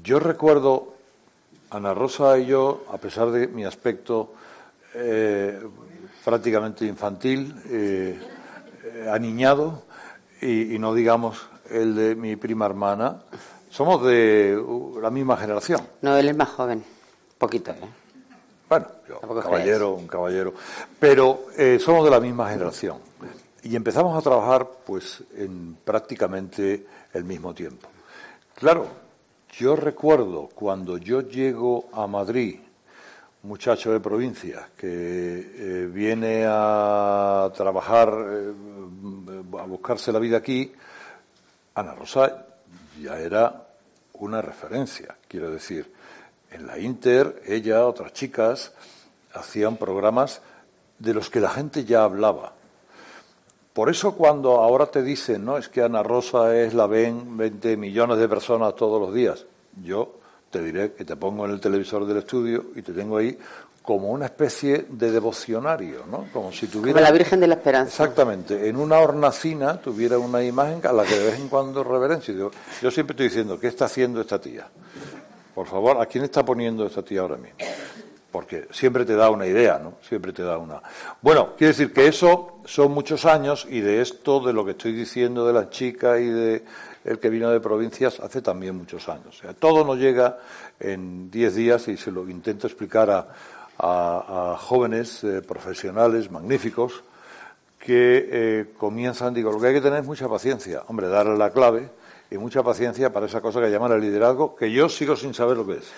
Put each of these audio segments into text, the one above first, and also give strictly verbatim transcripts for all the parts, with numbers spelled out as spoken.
yo recuerdo, Ana Rosa y yo, a pesar de mi aspecto eh, prácticamente infantil, eh, eh, aniñado, y, y no digamos el de mi prima hermana, somos de uh, la misma generación. No, él es más joven, poquito, ¿eh? Bueno, yo, un caballero, un caballero. Pero eh, somos de la misma generación. Y empezamos a trabajar, pues, en prácticamente el mismo tiempo. Claro, yo recuerdo cuando yo llego a Madrid, muchacho de provincia, que eh, viene a trabajar, eh, a buscarse la vida aquí, Ana Rosa ya era una referencia, quiero decir. En la Inter, ella, otras chicas, hacían programas de los que la gente ya hablaba. Por eso cuando ahora te dicen, no, es que Ana Rosa es la ven veinte millones de personas todos los días, yo te diré que te pongo en el televisor del estudio y te tengo ahí como una especie de devocionario, ¿no? Como si tuviera... Como la Virgen de la Esperanza. Exactamente. En una hornacina tuviera una imagen a la que de vez en cuando reverencio. Yo, yo siempre estoy diciendo, ¿qué está haciendo esta tía? Por favor, ¿a quién está poniendo esta tía ahora mismo? Porque siempre te da una idea, ¿no? Siempre te da una... Bueno, quiere decir que eso son muchos años y de esto, de lo que estoy diciendo de las chicas y de el que vino de provincias, hace también muchos años. O sea, todo no llega en diez días y se lo intento explicar a, a, a jóvenes eh, profesionales magníficos que eh, comienzan, digo, lo que hay que tener es mucha paciencia. Hombre, darle la clave y mucha paciencia para esa cosa que llaman el liderazgo, que yo sigo sin saber lo que es.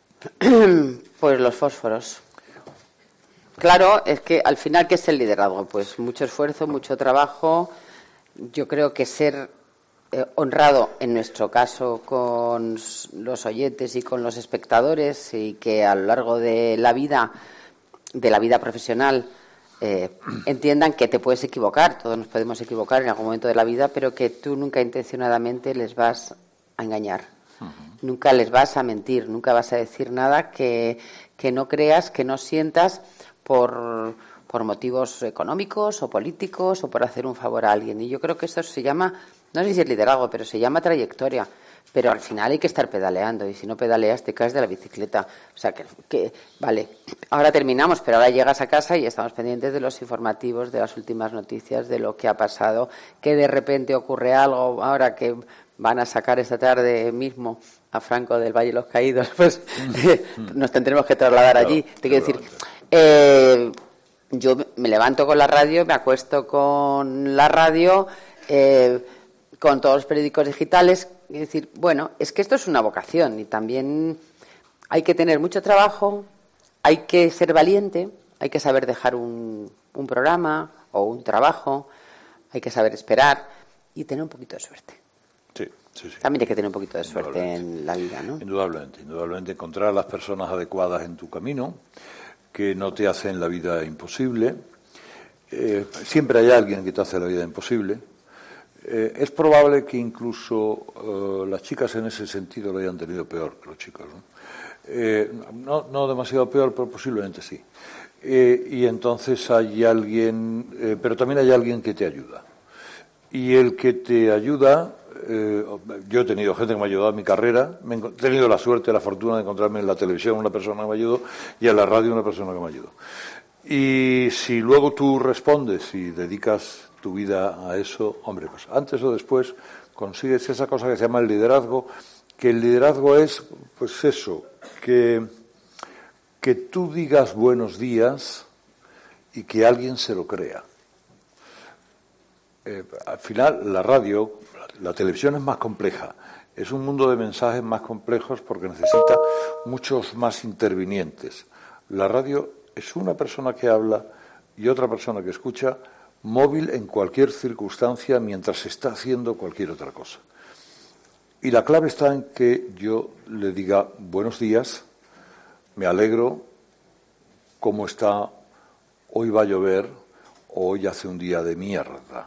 Pues los fósforos. Claro, es que al final, ¿qué es el liderazgo? Pues mucho esfuerzo, mucho trabajo. Yo creo que ser eh, honrado, en nuestro caso, con los oyentes y con los espectadores, y que a lo largo de la vida, de la vida profesional, eh, entiendan que te puedes equivocar, todos nos podemos equivocar en algún momento de la vida, pero que tú nunca intencionadamente les vas a engañar. Uh-huh. Nunca les vas a mentir, nunca vas a decir nada que, que no creas, que no sientas por, por motivos económicos o políticos o por hacer un favor a alguien. Y yo creo que eso se llama, no sé si es liderazgo, pero se llama trayectoria. Pero al final hay que estar pedaleando, y si no pedaleas te caes de la bicicleta. O sea que, que vale, ahora terminamos, pero ahora llegas a casa y estamos pendientes de los informativos, de las últimas noticias, de lo que ha pasado, que de repente ocurre algo, ahora que van a sacar esta tarde mismo a Franco del Valle de los Caídos, pues nos tendremos que trasladar allí. Te quiero decir, eh, yo me levanto con la radio, me acuesto con la radio, eh, con todos los periódicos digitales. Es decir, bueno, es que esto es una vocación y también hay que tener mucho trabajo, hay que ser valiente, hay que saber dejar un, un programa o un trabajo, hay que saber esperar y tener un poquito de suerte. Sí, sí, sí. También hay que tener un poquito de suerte en la vida, ¿no? Indudablemente, indudablemente encontrar a las personas adecuadas en tu camino, que no te hacen la vida imposible. Eh, siempre hay alguien que te hace la vida imposible. Eh, es probable que incluso uh, las chicas en ese sentido lo hayan tenido peor que los chicos, ¿no? Eh, no, no demasiado peor, pero posiblemente sí. Eh, y entonces hay alguien, eh, pero también hay alguien que te ayuda. Y el que te ayuda, eh, yo he tenido gente que me ha ayudado en mi carrera, me he tenido la suerte, la fortuna de encontrarme en la televisión una persona que me ayudó y en la radio una persona que me ayudó. Y si luego tú respondes y dedicas tu vida a eso, hombre, pues antes o después consigues esa cosa que se llama el liderazgo, que el liderazgo es, pues eso, que, que tú digas buenos días y que alguien se lo crea. Eh, al final, la radio, la televisión es más compleja, es un mundo de mensajes más complejos porque necesita muchos más intervinientes. La radio es una persona que habla y otra persona que escucha, móvil en cualquier circunstancia mientras se está haciendo cualquier otra cosa. Y la clave está en que yo le diga buenos días, me alegro, ¿cómo está? Hoy va a llover, hoy hace un día de mierda.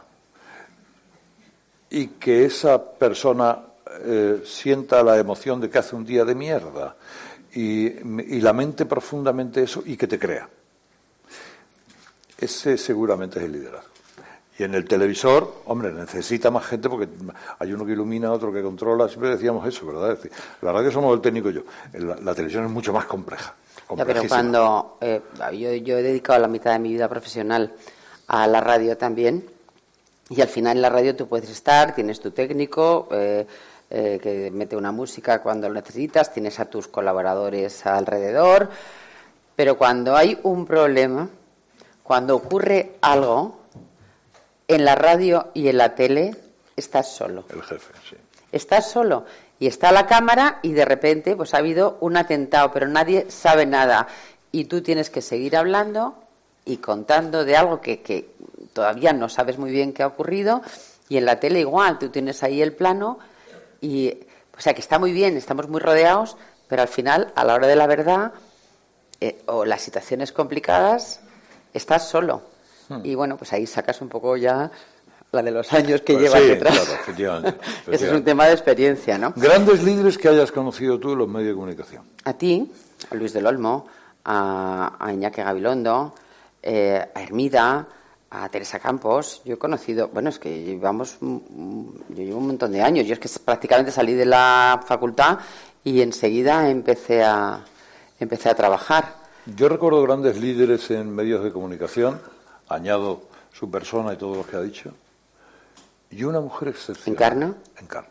Y que esa persona eh, sienta la emoción de que hace un día de mierda y, y lamente profundamente eso y que te crea. Ese seguramente es el liderazgo. Y en el televisor, hombre, necesita más gente porque hay uno que ilumina, otro que controla. Siempre decíamos eso, ¿verdad? Es decir, la radio somos el técnico y yo. La, la televisión es mucho más compleja. Ya, pero cuando eh, yo, yo he dedicado la mitad de mi vida profesional a la radio también, y al final en la radio tú puedes estar, tienes tu técnico eh, eh, que mete una música cuando lo necesitas, tienes a tus colaboradores alrededor, pero cuando hay un problema, cuando ocurre algo, en la radio y en la tele estás solo. El jefe, sí. Estás solo. Y está la cámara y de repente pues ha habido un atentado, pero nadie sabe nada. Y tú tienes que seguir hablando y contando de algo que, que todavía no sabes muy bien qué ha ocurrido. Y en la tele igual, tú tienes ahí el plano y, o sea, que está muy bien, estamos muy rodeados, pero al final, a la hora de la verdad, eh, o las situaciones complicadas, estás solo. Hmm. Y bueno, pues ahí sacas un poco ya la de los años que pues llevas sí, detrás. Claro, efectivamente, efectivamente. Ese es un tema de experiencia, ¿no? Grandes líderes que hayas conocido tú en los medios de comunicación. A ti, a Luis del Olmo, a, a Iñaki Gabilondo, eh, a Hermida, a Teresa Campos. Yo he conocido, bueno, es que llevamos, yo llevo un montón de años. Yo es que prácticamente salí de la facultad y enseguida empecé a, empecé a trabajar. Yo recuerdo grandes líderes en medios de comunicación, añado su persona y todo lo que ha dicho, y una mujer excepcional. ¿Encarna? Encarna.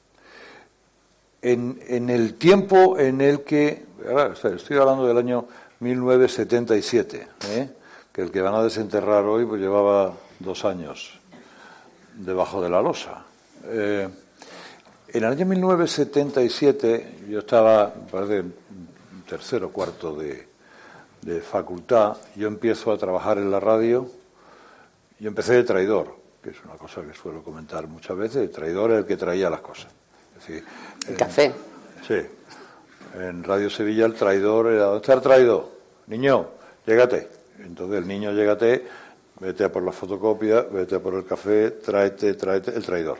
En, en el tiempo en el que, ahora estoy hablando del año mil novecientos setenta y siete, ¿eh? que el que van a desenterrar hoy pues llevaba dos años debajo de la losa. Eh, en el año mil novecientos setenta y siete yo estaba, parece, tercero o cuarto de, de facultad, yo empiezo a trabajar en la radio, yo empecé de traidor, que es una cosa que suelo comentar muchas veces, el traidor es el que traía las cosas. Es decir, el café. Sí. En Radio Sevilla el traidor era, ¿dónde está el traidor? Niño, llégate. Entonces el niño, llégate, vete a por la fotocopia, vete a por el café, tráete, tráete, el traidor.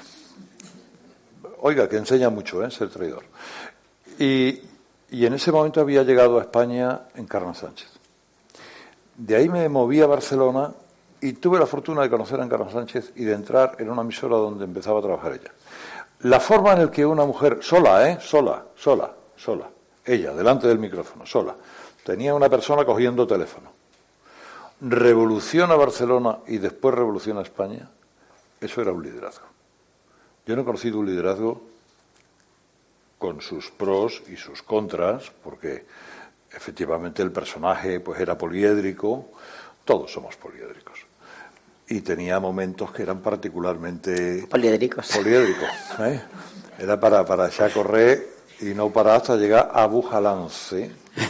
Oiga, que enseña mucho, ¿eh? Ser traidor. Y, y en ese momento había llegado a España Encarna Sánchez. De ahí me moví a Barcelona y tuve la fortuna de conocer a Encarna Sánchez y de entrar en una emisora donde empezaba a trabajar ella. La forma en la que una mujer, sola, ¿eh? Sola, sola, sola, ella, delante del micrófono, sola, tenía una persona cogiendo teléfono, revoluciona Barcelona y después revoluciona España, eso era un liderazgo. Yo no he conocido un liderazgo con sus pros y sus contras, porque efectivamente el personaje pues era poliédrico, todos somos poliédricos. Y tenía momentos que eran particularmente poliédricos. Poliédricos, ¿eh? Era para, para echar a correr y no para hasta llegar a Bujalance,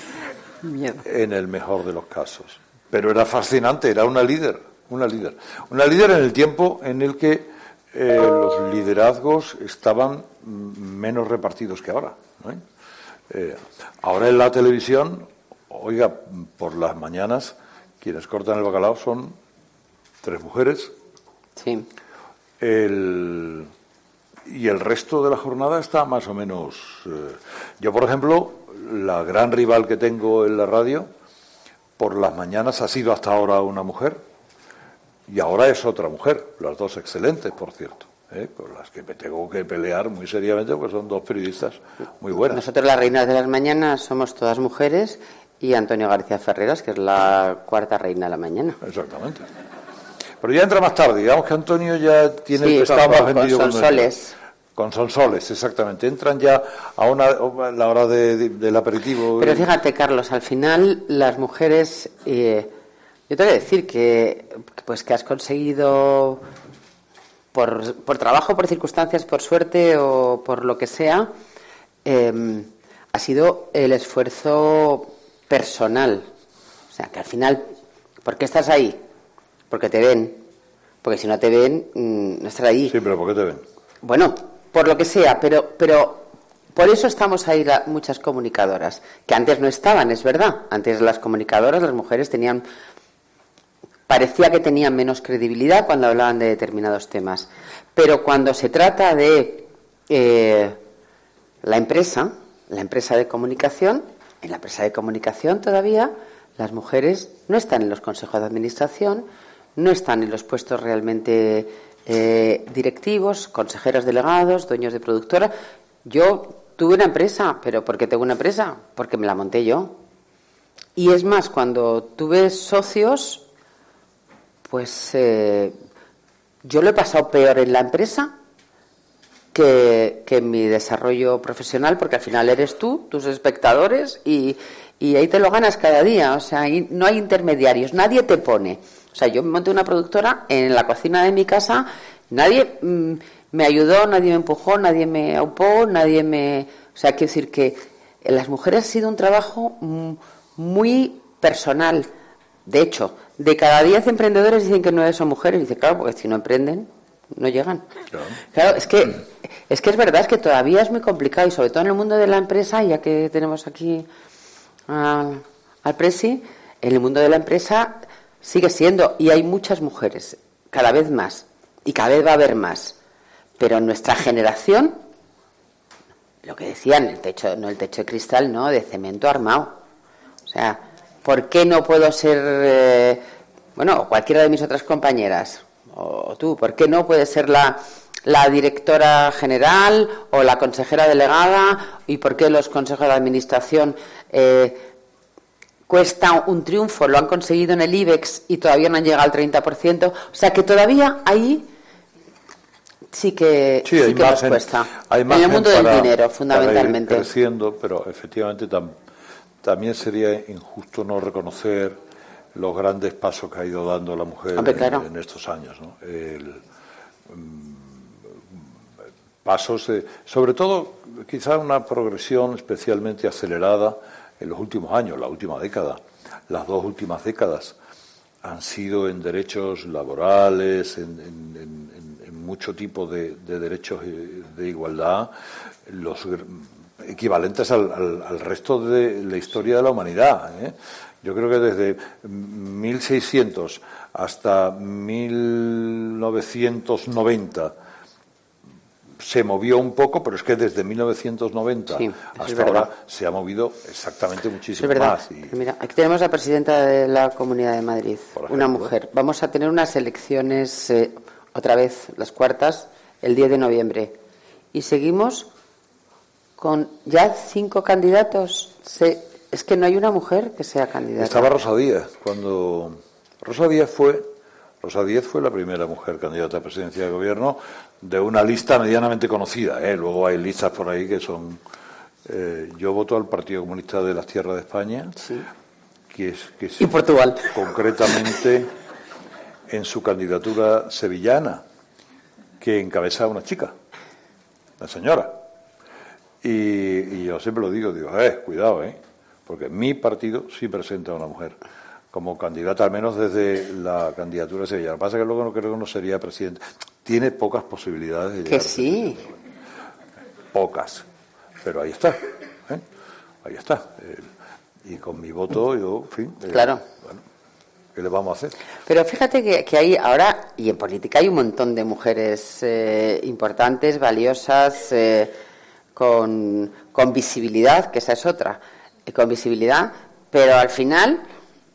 en el mejor de los casos. Pero era fascinante, era una líder, una líder. Una líder en el tiempo en el que eh, los liderazgos estaban menos repartidos que ahora, ¿no? Eh, ahora en la televisión, oiga, por las mañanas, quienes cortan el bacalao son tres mujeres. Sí. El, y el resto de la jornada está más o menos... Eh, yo, por ejemplo, la gran rival que tengo en la radio, por las mañanas ha sido hasta ahora una mujer, y ahora es otra mujer, las dos excelentes, por cierto, ¿eh? Con las que me tengo que pelear muy seriamente, porque son dos periodistas muy buenas. Nosotros, las reinas de las mañanas, somos todas mujeres, y Antonio García Ferreras, que es la cuarta reina de la mañana. Exactamente. Pero ya entra más tarde, digamos que Antonio ya tiene sí, el pescado más vendido con Sonsoles. Con Sonsoles, exactamente. Entran ya a una a la hora de, de, del aperitivo. Pero fíjate, Carlos, al final las mujeres, eh, yo te voy a decir que pues que has conseguido por, por trabajo, por circunstancias, por suerte o por lo que sea, eh, ha sido el esfuerzo personal. O sea, que al final, ¿por qué estás ahí? Porque te ven. Porque si no te ven, no estás ahí. Sí, pero ¿por qué te ven? Bueno, por lo que sea, pero pero por eso estamos ahí la, muchas comunicadoras, que antes no estaban, es verdad. Antes las comunicadoras, las mujeres tenían, parecía que tenían menos credibilidad cuando hablaban de determinados temas. Pero cuando se trata de eh, la empresa, la empresa de comunicación, en la empresa de comunicación todavía las mujeres no están en los consejos de administración, no están en los puestos realmente eh, directivos, consejeros delegados, dueños de productora. Yo tuve una empresa, pero ¿por qué tengo una empresa? Porque me la monté yo. Y es más, cuando tuve socios, pues eh, yo lo he pasado peor en la empresa que, que en mi desarrollo profesional, porque al final eres tú, tus espectadores, y, y ahí te lo ganas cada día. O sea, ahí no hay intermediarios, nadie te pone. O sea, yo monté una productora en la cocina de mi casa, nadie mmm, me ayudó, nadie me empujó, nadie me aupó, nadie me... O sea, quiero decir que las mujeres ha sido un trabajo mmm, muy personal. De hecho, de cada diez emprendedores dicen que nueve son mujeres. Y dice, claro, porque si no emprenden, no llegan. Claro, claro es que es que es verdad, es que todavía es muy complicado, y sobre todo en el mundo de la empresa, ya que tenemos aquí a, al Presi, en el mundo de la empresa sigue siendo, y hay muchas mujeres, cada vez más, y cada vez va a haber más. Pero en nuestra generación, lo que decían, el techo, no el techo de cristal, no, de cemento armado. O sea, ¿por qué no puedo ser, eh, bueno, cualquiera de mis otras compañeras, o tú, ¿por qué no puedes ser la, la directora general o la consejera delegada? ¿Y por qué los consejos de administración eh, cuesta un triunfo? Lo han conseguido en el IBEX y todavía no han llegado al treinta por ciento. O sea, que todavía ahí sí que, sí, sí que margen, nos cuesta. Hay en el mundo para, del dinero, fundamentalmente. Para ir creciendo, pero efectivamente tam, también sería injusto no reconocer los grandes pasos que ha ido dando la mujer Hombre, claro. en, en estos años, ¿no? El, um, pasos, de, sobre todo, quizá una progresión especialmente acelerada en los últimos años, la última década. Las dos últimas décadas han sido en derechos laborales, en, en, en, en mucho tipo de, de derechos de igualdad, los equivalentes al, al, al resto de la historia de la humanidad, ¿eh? Yo creo que desde mil seiscientos hasta mil novecientos noventa se movió un poco, pero es que desde mil novecientos noventa sí, hasta ahora se ha movido exactamente muchísimo es más. Y... Mira, aquí tenemos a la presidenta de la Comunidad de Madrid, una mujer. Vamos a tener unas elecciones, eh, otra vez, las cuartas, el diez de noviembre. Y seguimos con ya cinco candidatos. Se... Es que no hay una mujer que sea candidata. Estaba Rosa Díez. Cuando Rosa Díez fue, Rosa Díez fue la primera mujer candidata a presidencia de gobierno de una lista medianamente conocida, ¿eh? Luego hay listas por ahí que son... Eh, yo voto al Partido Comunista de las Tierras de España, sí. que es, que es y Portugal. Concretamente en su candidatura sevillana, que encabeza una chica, una señora. Y, y yo siempre lo digo, digo, eh, cuidado, eh, porque mi partido sí presenta a una mujer como candidata, al menos desde la candidatura de Sevilla. Lo que pasa es que luego no creo que no sería presidente. Tiene pocas posibilidades de llegar. Que sí. Pocas. Pero ahí está. ¿eh? Ahí está. Eh, y con mi voto, yo, en fin. Eh, claro. Bueno, ¿qué le vamos a hacer? Pero fíjate que, que hay ahora, y en política hay un montón de mujeres eh, importantes, valiosas, eh, con, con visibilidad, que esa es otra, eh, con visibilidad, pero al final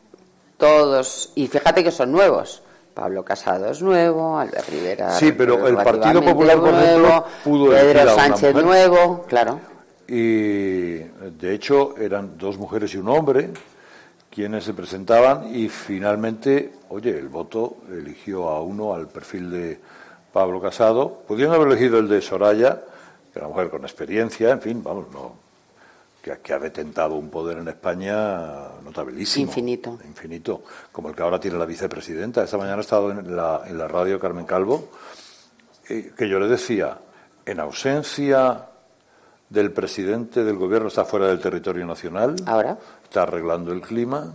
todos, y fíjate que son nuevos. Pablo Casado es nuevo, Albert Rivera. Sí, pero el Partido Popular, por ejemplo, pudo Pedro Sánchez nuevo, claro. Y de hecho eran dos mujeres y un hombre quienes se presentaban y finalmente, oye, el voto eligió a uno al perfil de Pablo Casado. Podrían haber elegido el de Soraya, que era una mujer con experiencia, en fin, vamos, no. Que, que ha detentado un poder en España notabilísimo. Infinito. Infinito, como el que ahora tiene la vicepresidenta. Esta mañana he estado en la, en la radio Carmen Calvo, eh, que yo le decía, en ausencia del presidente del gobierno, está fuera del territorio nacional, ahora está arreglando el clima,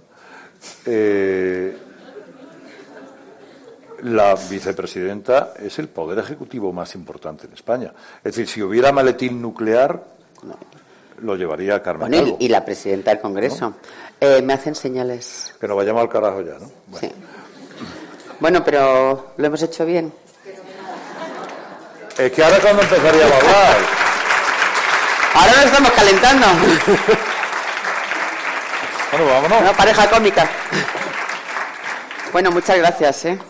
eh, la vicepresidenta es el poder ejecutivo más importante en España. Es decir, si hubiera maletín nuclear... No. Lo llevaría a Carmen bueno, Calvo. Y la presidenta del Congreso. ¿No? Eh, me hacen señales. Que nos vayamos al carajo ya, ¿no? Bueno. Sí. Bueno, pero lo hemos hecho bien. Es que ahora es cuando empezaríamos a hablar. Ahora nos estamos calentando. Bueno, vámonos. Una pareja cómica. Bueno, muchas gracias, ¿eh?